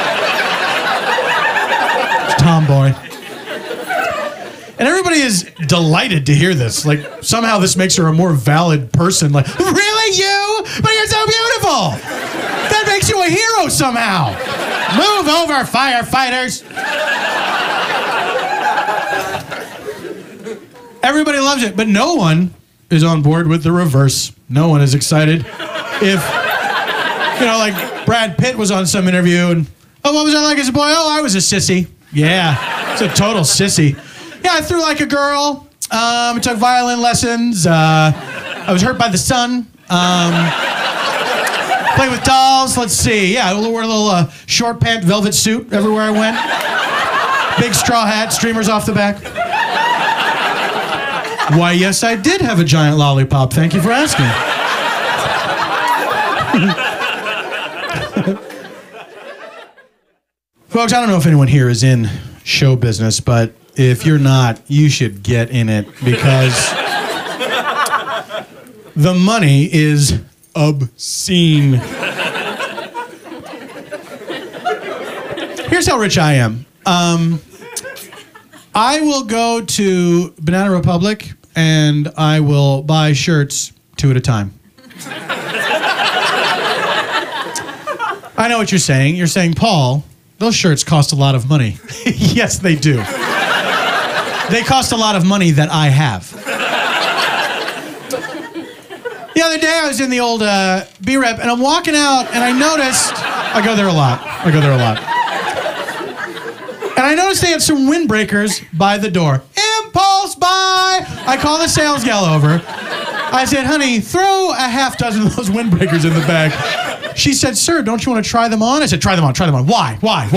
Tomboy. And everybody is delighted to hear this. Like, somehow this makes her a more valid person. Like, really, you? But you're so beautiful! That makes you a hero somehow! Move over, firefighters! Everybody loves it, but no one is on board with the reverse. No one is excited. If, like Brad Pitt was on some interview and, oh, what was I like as a boy? Oh, I was a sissy. Yeah, it's a total sissy. Yeah, I threw like a girl. I took violin lessons. I was hurt by the sun. Played with dolls. Let's see. Yeah, I wore a little short pant velvet suit everywhere I went. Big straw hat, streamers off the back. Why, yes, I did have a giant lollipop. Thank you for asking. Folks, I don't know if anyone here is in show business, but if you're not, you should get in it, because the money is obscene. Here's how rich I am. I will go to Banana Republic and I will buy shirts 2 at a time. I know what you're saying. You're saying, Paul, those shirts cost a lot of money. Yes, they do. They cost a lot of money that I have. The other day I was in the old B-Rep and I'm walking out and I noticed, I go there a lot. And I noticed they had some windbreakers by the door. Impulse buy! I call the sales gal over. I said, honey, throw a half dozen of those windbreakers in the bag. She said, sir, don't you want to try them on? I said, try them on. Why?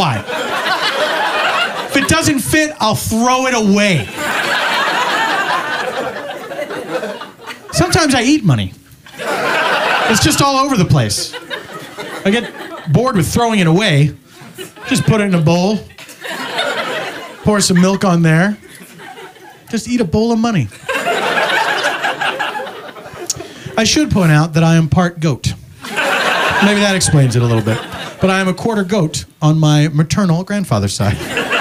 If it doesn't fit, I'll throw it away. Sometimes I eat money. It's just all over the place. I get bored with throwing it away. Just put it in a bowl. Pour some milk on there. Just eat a bowl of money. I should point out that I am part goat. Maybe that explains it a little bit. But I am a quarter goat on my maternal grandfather's side.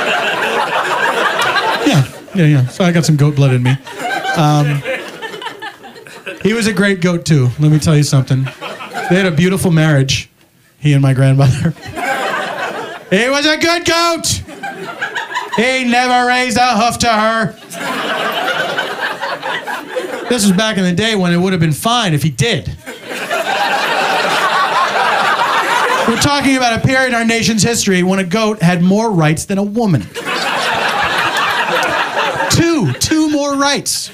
Yeah. So I got some goat blood in me. He was a great goat, too. Let me tell you something. They had a beautiful marriage, he and my grandmother. He was a good goat. He never raised a hoof to her. This was back in the day when it would have been fine if he did. We're talking about a period in our nation's history when a goat had more rights than a woman. Two more rights.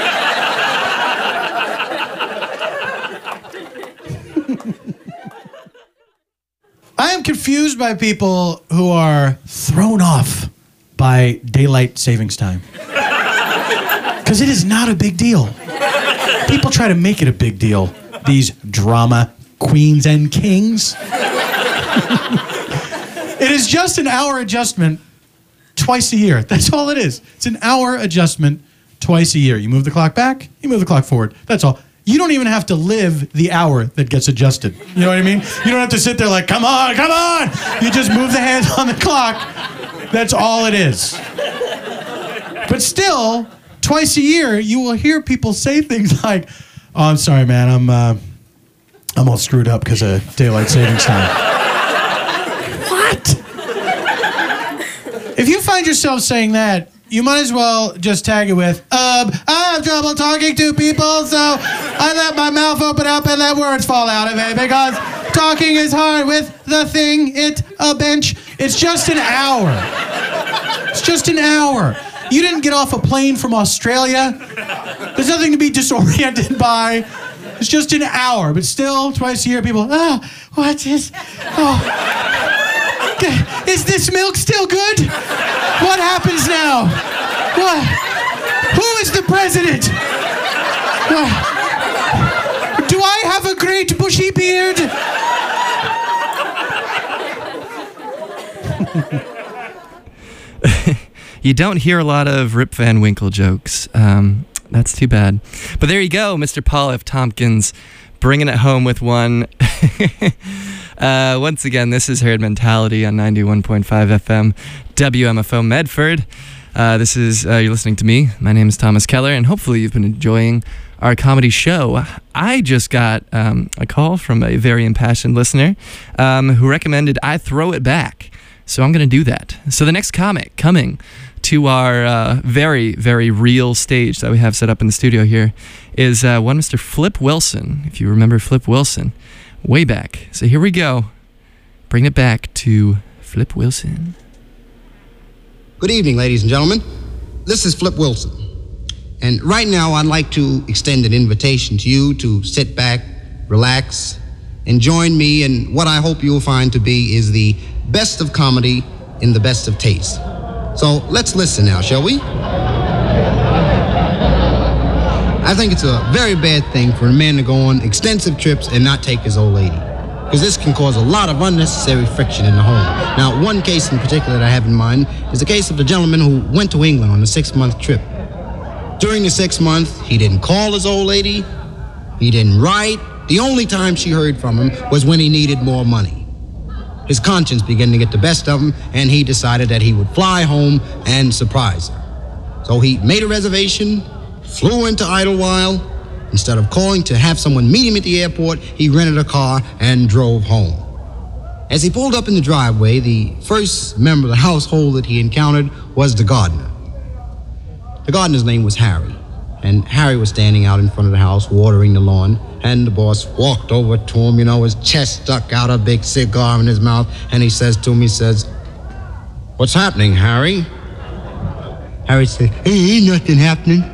I am confused by people who are thrown off by daylight savings time. Because it is not a big deal. People try to make it a big deal. These drama queens and kings. It is just an hour adjustment twice a year. That's all it is. It's an hour adjustment twice a year. You move the clock back, you move the clock forward. That's all. You don't even have to live the hour that gets adjusted. You know what I mean? You don't have to sit there like, come on, come on. You just move the hands on the clock. That's all it is. But still, twice a year, you will hear people say things like, oh, I'm sorry, man, I'm all screwed up because of daylight savings time. What? If you find yourself saying that, you might as well just tag it with, I have trouble talking to people, so I let my mouth open up and let words fall out of it because talking is hard with the thing, a bench. It's just an hour. It's just an hour. You didn't get off a plane from Australia. There's nothing to be disoriented by. It's just an hour, but still, twice a year, people, what's this? Is this milk still good? What happens now? What? Who is the president? What? Do I have a great bushy beard? You don't hear a lot of Rip Van Winkle jokes. That's too bad. But there you go, Mr. Paul F. Tompkins, bringing it home with one. Once again, this is Herd Mentality on 91.5 FM, WMFO Medford. This is, you're listening to me. My name is Thomas Keller, and hopefully you've been enjoying our comedy show. I just got a call from a very impassioned listener who recommended I throw it back. So I'm going to do that. So the next comic coming to our very, very real stage that we have set up in the studio here is one Mr. Flip Wilson, if you remember Flip Wilson, way back. So here we go. Bring it back to Flip Wilson. Good evening, ladies and gentlemen. This is Flip Wilson. And right now I'd like to extend an invitation to you to sit back, relax, and join me in what I hope you'll find to be is the best of comedy in the best of taste. So let's listen now, shall we? I think it's a very bad thing for a man to go on extensive trips and not take his old lady, because this can cause a lot of unnecessary friction in the home. Now, one case in particular that I have in mind is the case of the gentleman who went to England on a 6-month trip. During the 6 months, he didn't call his old lady, he didn't write. The only time she heard from him was when he needed more money. His conscience began to get the best of him, and he decided that he would fly home and surprise her. So he made a reservation, flew into Idlewild. Instead of calling to have someone meet him at the airport, he rented a car and drove home. As he pulled up in the driveway, the first member of the household that he encountered was the gardener. The gardener's name was Harry, and Harry was standing out in front of the house watering the lawn, and the boss walked over to him, his chest stuck out, a big cigar in his mouth, and he says to him, "What's happening, Harry?" Harry said, ain't nothing happening.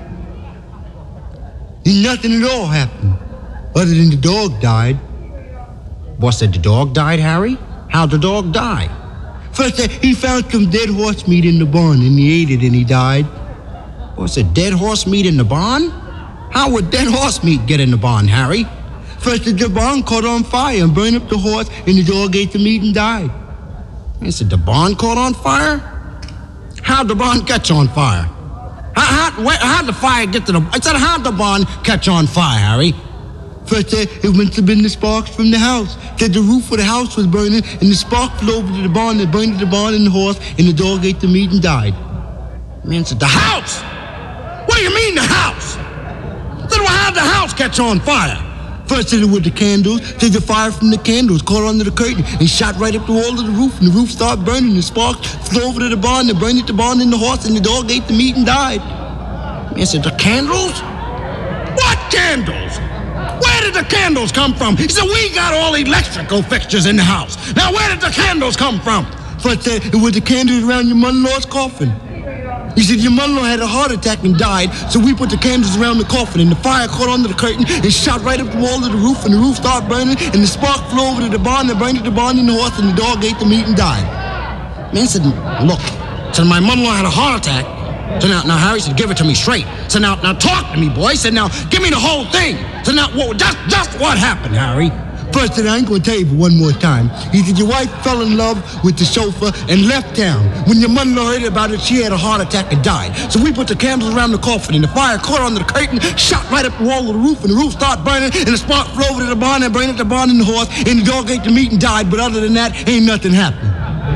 Ain't nothing at all happening, other than the dog died. Boss said, the dog died, Harry? How'd the dog die? First, he found some dead horse meat in the barn, and he ate it, and he died. Boss said, dead horse meat in the barn? How would dead horse meat get in the barn, Harry? First, the barn caught on fire and burned up the horse, and the dog ate the meat and died. I said, the barn caught on fire? How'd the barn catch on fire? How'd the fire get to the... I said, how'd the barn catch on fire, Harry? First, it must have been the sparks from the house. Said the roof of the house was burning, and the spark flew over to the barn, and burned the barn and the horse, and the dog ate the meat and died. Man said, the house? What do you mean, the house? Then how'd the house catch on fire? First it was the candles, then the fire from the candles caught under the curtain and shot right up the wall of the roof, and the roof started burning, the sparks flew over to the barn, and burned the barn and the horse, and the dog ate the meat and died. Man said, the candles? What candles? Where did the candles come from? He said, we got all electrical fixtures in the house. Now where did the candles come from? First it was the candles around your mother-in-law's coffin. He said, your mother-in-law had a heart attack and died, so we put the candles around the coffin, and the fire caught under the curtain and shot right up the wall of the roof, and the roof started burning, and the spark flew over to the barn, and burned the barn and the horse, and the dog ate the meat and died. Man said, look, so my mother-in-law had a heart attack. So now Harry said, give it to me straight. So now talk to me, boy. He said, now give me the whole thing. So now just what happened, Harry? First said, I ain't gonna tell you one more time. He said, your wife fell in love with the chauffeur and left town. When your mother heard about it, she had a heart attack and died. So we put the candles around the coffin, and the fire caught under the curtain, shot right up the wall of the roof, and the roof started burning, and the spark flew over to the barn and burned up the barn and the horse, and the dog ate the meat and died. But other than that, ain't nothing happened.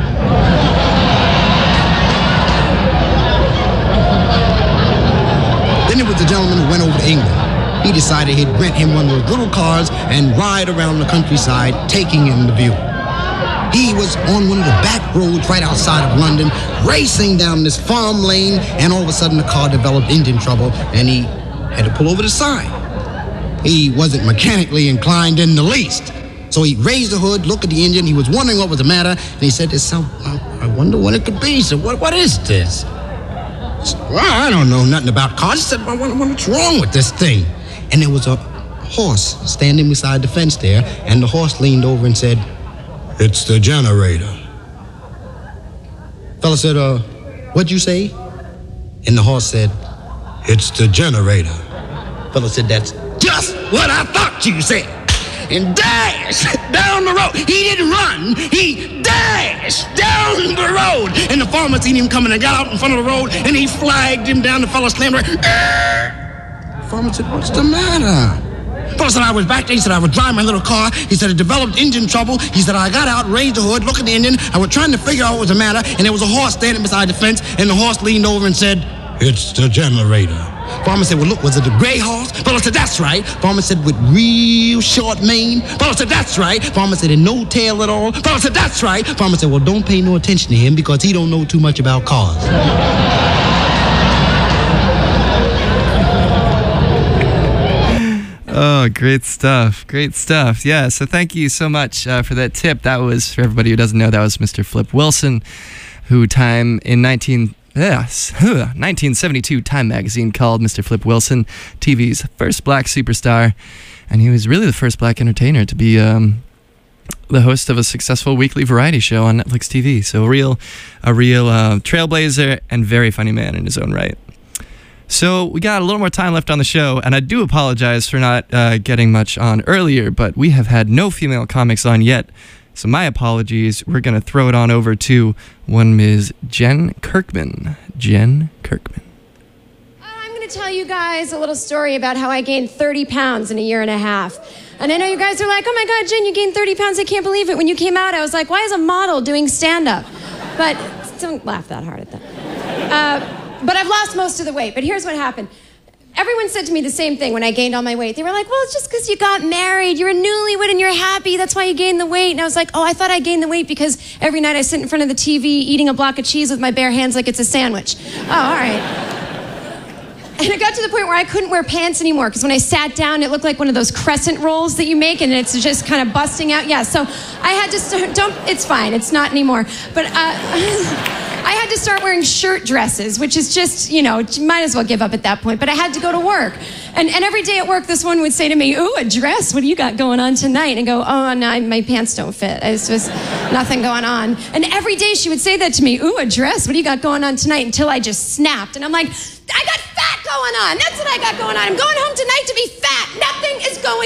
Then there was a gentleman who went over to England. He decided he'd rent him one of those little cars and ride around the countryside, taking in the view. He was on one of the back roads right outside of London, racing down this farm lane, and all of a sudden the car developed engine trouble, and he had to pull over the side. He wasn't mechanically inclined in the least. So he raised the hood, looked at the engine, he was wondering what was the matter, and he said to himself, I wonder what it could be. He said, what is this? He said, well, I don't know nothing about cars. He said, well, what's wrong with this thing? And there was a horse standing beside the fence there, and the horse leaned over and said, it's the generator. Fella said, what'd you say? And the horse said, it's the generator. Fella said, that's just what I thought you said. And dashed down the road. He didn't run, he dashed down the road. And the farmer seen him coming and got out in front of the road, and he flagged him down. The fella slammed right. The farmer said, what's the matter? The fella said, I was back there. He said, I was driving my little car. He said, it developed engine trouble. He said, I got out, raised the hood, looked at the engine. I was trying to figure out what was the matter, and there was a horse standing beside the fence, and the horse leaned over and said, it's the generator. Farmer said, well, look, was it a gray horse? Farmer said, that's right. Farmer said, with real short mane? Farmer said, that's right. Farmer said, and no tail at all? Farmer said, that's right. Farmer said, well, don't pay no attention to him because he don't know too much about cars. Oh, great stuff. Great stuff. Yeah, so thank you so much for that tip. That was, for everybody who doesn't know, that was Mr. Flip Wilson, who in 1972 Time magazine called Mr. Flip Wilson TV's first black superstar, and he was really the first black entertainer to be the host of a successful weekly variety show on Netflix TV. So a real trailblazer and very funny man in his own right. So we got a little more time left on the show, and I do apologize for not getting much on earlier, but we have had no female comics on yet. So my apologies. We're going to throw it on over to one Ms. Jen Kirkman. Jen Kirkman. I'm going to tell you guys a little story about how I gained 30 pounds in a year and a half. And I know you guys are like, oh my God, Jen, you gained 30 pounds. I can't believe it. When you came out, I was like, why is a model doing stand-up? But don't laugh that hard at that. But I've lost most of the weight. But here's what happened. Everyone said to me the same thing when I gained all my weight. They were like, well, it's just because you got married. You're a newlywed and you're happy. That's why you gained the weight. And I was like, oh, I thought I gained the weight because every night I sit in front of the TV eating a block of cheese with my bare hands like it's a sandwich. Oh, all right. And it got to the point where I couldn't wear pants anymore because when I sat down, it looked like one of those crescent rolls that you make and it's just kind of busting out. Yeah, so I had to start, it's fine. It's not anymore. But I had to start wearing shirt dresses, which is just, you might as well give up at that point. But I had to go to work. And every day at work, this one would say to me, ooh, a dress, what do you got going on tonight? And I go, oh, no, my pants don't fit. It's just nothing going on. And every day she would say that to me, ooh, a dress, what do you got going on tonight? Until I just snapped. And I'm like, I got fat going on. That's what I got going on. I'm going home tonight to be fat. Nothing is going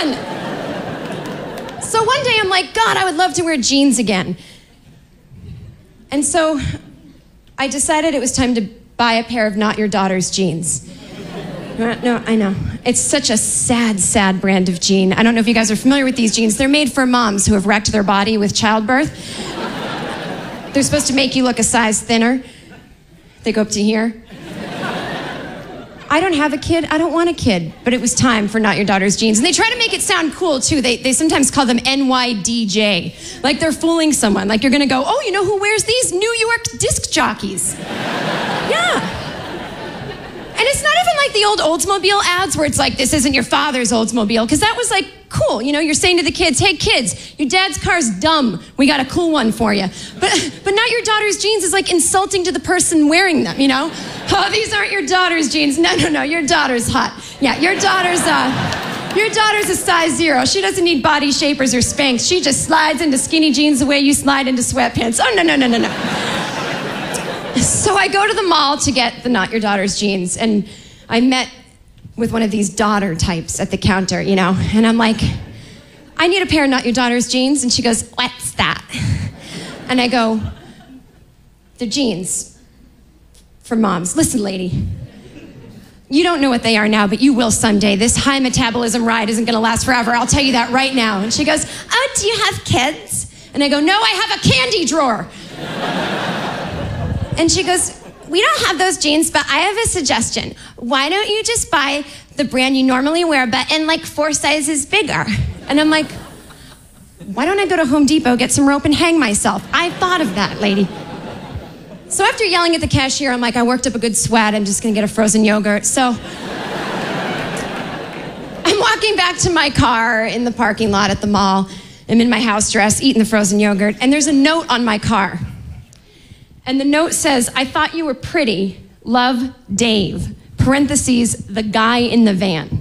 on. So one day I'm like, God, I would love to wear jeans again. And so I decided it was time to buy a pair of Not Your Daughter's jeans. No, I know. It's such a sad, sad brand of jean. I don't know if you guys are familiar with these jeans. They're made for moms who have wrecked their body with childbirth. They're supposed to make you look a size thinner. They go up to here. I don't have a kid. I don't want a kid. But it was time for Not Your Daughter's jeans. And they try to make it sound cool, too. They sometimes call them NYDJ. Like they're fooling someone. Like you're going to go, oh, you know who wears these? New York disc jockeys. Yeah. And it's not even like the old Oldsmobile ads where it's like, this isn't your father's Oldsmobile. Because that was like, cool. You're saying to the kids, hey, kids, your dad's car's dumb. We got a cool one for you. But Not Your Daughter's jeans is like insulting to the person wearing them, Oh, these aren't your daughter's jeans. No, your daughter's hot. Yeah, your daughter's a size 0. She doesn't need body shapers or Spanx. She just slides into skinny jeans the way you slide into sweatpants. Oh, no. So I go to the mall to get the Not Your Daughter's jeans, and I met with one of these daughter types at the counter, and I'm like, I need a pair of Not Your Daughter's jeans. And she goes, what's that? And I go, they're jeans for moms. Listen, lady, you don't know what they are now, but you will someday. This high metabolism ride isn't gonna last forever. I'll tell you that right now. And she goes, oh, do you have kids? And I go, no, I have a candy drawer. And she goes, we don't have those jeans, but I have a suggestion. Why don't you just buy the brand you normally wear, but in like 4 sizes bigger? And I'm like, why don't I go to Home Depot, get some rope and hang myself? I thought of that, lady. So after yelling at the cashier, I'm like, I worked up a good sweat. I'm just gonna get a frozen yogurt. So I'm walking back to my car in the parking lot at the mall. I'm in my house dress, eating the frozen yogurt, and there's a note on my car. And the note says, I thought you were pretty. Love, Dave. Parentheses, the guy in the van.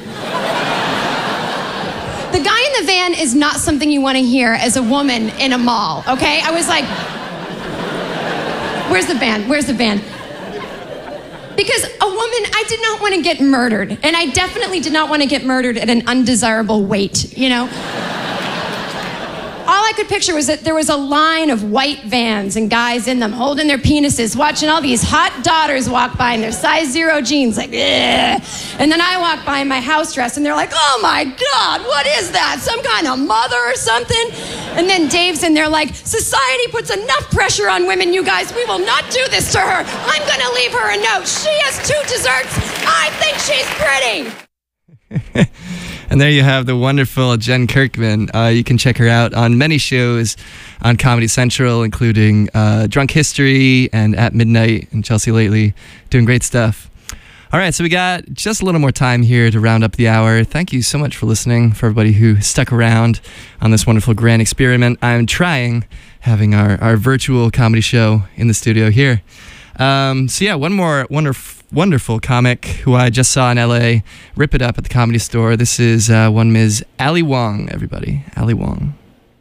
The guy in the van is not something you want to hear as a woman in a mall, okay? I was like, where's the van? Where's the van? Because a woman, I did not want to get murdered. And I definitely did not want to get murdered at an undesirable weight, you know? All I could picture was that there was a line of white vans and guys in them holding their penises, watching all these hot daughters walk by in their size 0 jeans, like, ugh. And then I walk by in my house dress and they're like, oh my God, what is that? Some kind of mother or something? And then Dave's in there like, society puts enough pressure on women, you guys. We will not do this to her. I'm gonna leave her a note. She has 2 desserts. I think she's pretty. And there you have the wonderful Jen Kirkman. You can check her out on many shows on Comedy Central, including Drunk History and At Midnight and Chelsea Lately. Doing great stuff. All right, so we got just a little more time here to round up the hour. Thank you so much for listening, for everybody who stuck around on this wonderful grand experiment. I'm trying having our virtual comedy show in the studio here. So yeah, one more wonderful comic who I just saw in LA rip it up at the Comedy Store. This is one Ms. Ali Wong, everybody. Ali Wong.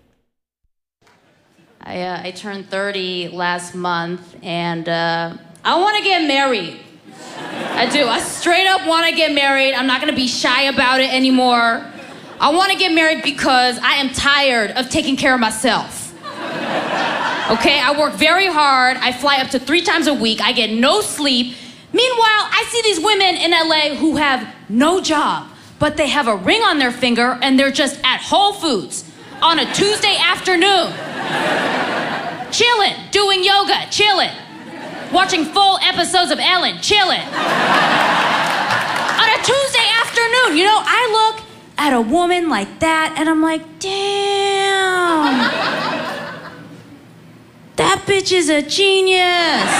I turned 30 last month, and I want to get married. I do. I straight up want to get married. I'm not going to be shy about it anymore. I want to get married because I am tired of taking care of myself. Okay, I work very hard. I fly up to 3 times a week. I get no sleep. Meanwhile, I see these women in LA who have no job, but they have a ring on their finger and they're just at Whole Foods on a Tuesday afternoon. Chilling, doing yoga, chilling. Watching full episodes of Ellen, chilling. On a Tuesday afternoon, you know, I look at a woman like that and I'm like, damn. That bitch is a genius.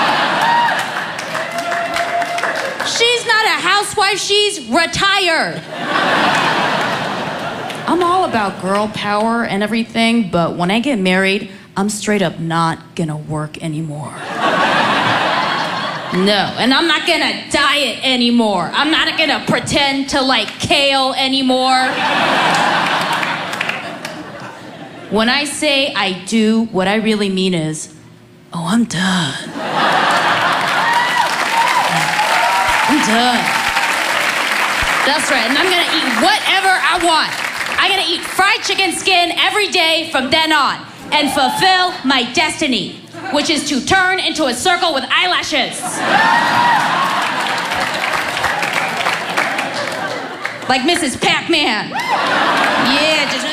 She's not a housewife, she's retired. I'm all about girl power and everything, but when I get married, I'm straight up not gonna work anymore. No, and I'm not gonna diet anymore. I'm not gonna pretend to like kale anymore. When I say I do, what I really mean is, oh, I'm done. I'm done. That's right, and I'm gonna eat whatever I want. I'm gonna eat fried chicken skin every day from then on and fulfill my destiny, which is to turn into a circle with eyelashes. Like Mrs. Pac-Man. Yeah, just...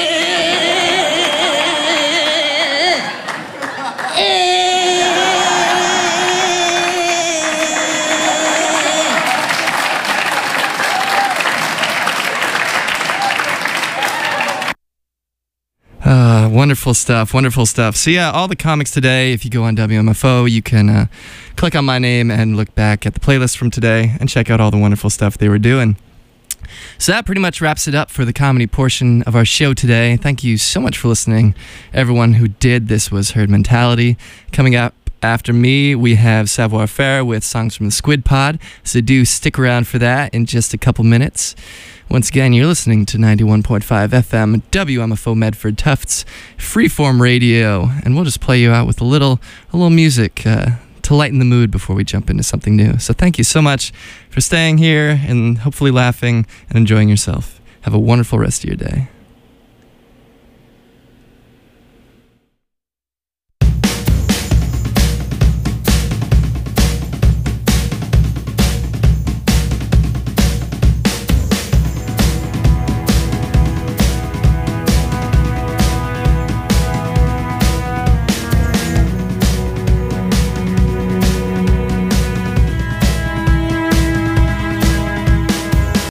Wonderful stuff, wonderful stuff. So yeah, all the comics today, if you go on WMFO, you can click on my name and look back at the playlist from today and check out all the wonderful stuff they were doing. So that pretty much wraps it up for the comedy portion of our show today. Thank you so much for listening, everyone who did. This was Herd Mentality. Coming up after me, we have Savoir Faire with songs from the Squid Pod, so do stick around for that in just a couple minutes. Once again, you're listening to 91.5 FM, WMFO Medford Tufts, Freeform Radio, and we'll just play you out with a little music to lighten the mood before we jump into something new. So thank you so much for staying here and hopefully laughing and enjoying yourself. Have a wonderful rest of your day.